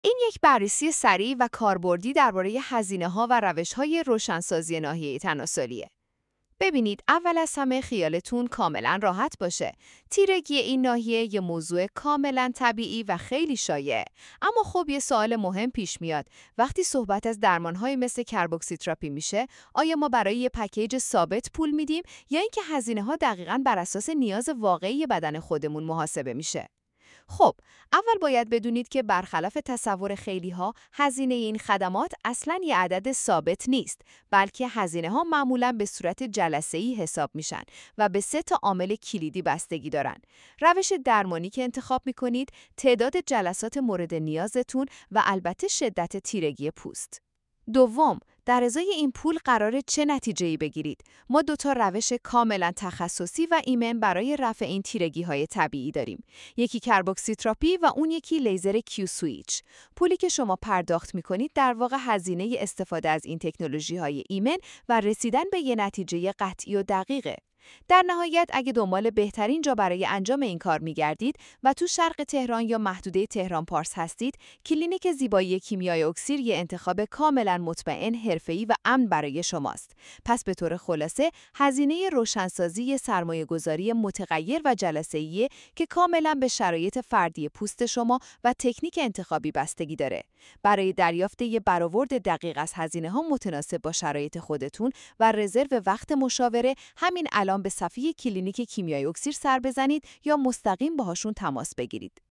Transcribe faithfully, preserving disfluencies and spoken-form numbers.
این یک بررسی سریع و کاربردی درباره هزینه‌ها و روش‌های روشنسازی ناحیه تناسلیه. ببینید، اول از همه خیالتون کاملا راحت باشه. تیرگی این ناحیه یه موضوع کاملا طبیعی و خیلی شایعه. اما خب یه سوال مهم پیش میاد. وقتی صحبت از درمان‌های مثل کربوکسیتراپی میشه، آیا ما برای یه پکیج ثابت پول میدیم یا اینکه هزینه‌ها دقیقاً بر اساس نیاز واقعی بدن خودمون محاسبه میشه؟ خب، اول باید بدونید که برخلاف تصور خیلی‌ها، هزینه این خدمات اصلاً یه عدد ثابت نیست، بلکه هزینه‌ها معمولاً به صورت جلسه‌ای حساب میشن و به سه تا عامل کلیدی بستگی دارن. روش درمانی که انتخاب می‌کنید، تعداد جلسات مورد نیازتون و البته شدت تیرگی پوست. دوم، در ازای این پول قراره چه نتیجه‌ای بگیرید؟ ما دو تا روش کاملا تخصصی و ایمن برای رفع این تیرگی‌های طبیعی داریم. یکی کربوکسیتراپی و اون یکی لیزر کیو سویچ. پولی که شما پرداخت می‌کنید در واقع هزینه استفاده از این تکنولوژی‌های ایمن و رسیدن به یه نتیجه قطعی و دقیقه. در نهایت، اگه دنبال بهترین جا برای انجام این کار می‌گردید و تو شرق تهران یا محدوده تهران پارس هستید، کلینیک زیبایی کیمیای اکسیر یه انتخاب کاملا مطمئن، حرفه‌ای و امن برای شماست. پس به طور خلاصه، هزینه روشنسازی یه سرمایه‌گذاری متغیر و جلسه‌ایه که کاملا به شرایط فردی پوست شما و تکنیک انتخابی بستگی داره. برای دریافت یه برآورد دقیق از هزینه‌ها متناسب با شرایط خودتون و رزرو وقت مشاوره، همین الان به صفحه کلینیک کیمیای اکسیر سر بزنید یا مستقیم باهاشون تماس بگیرید.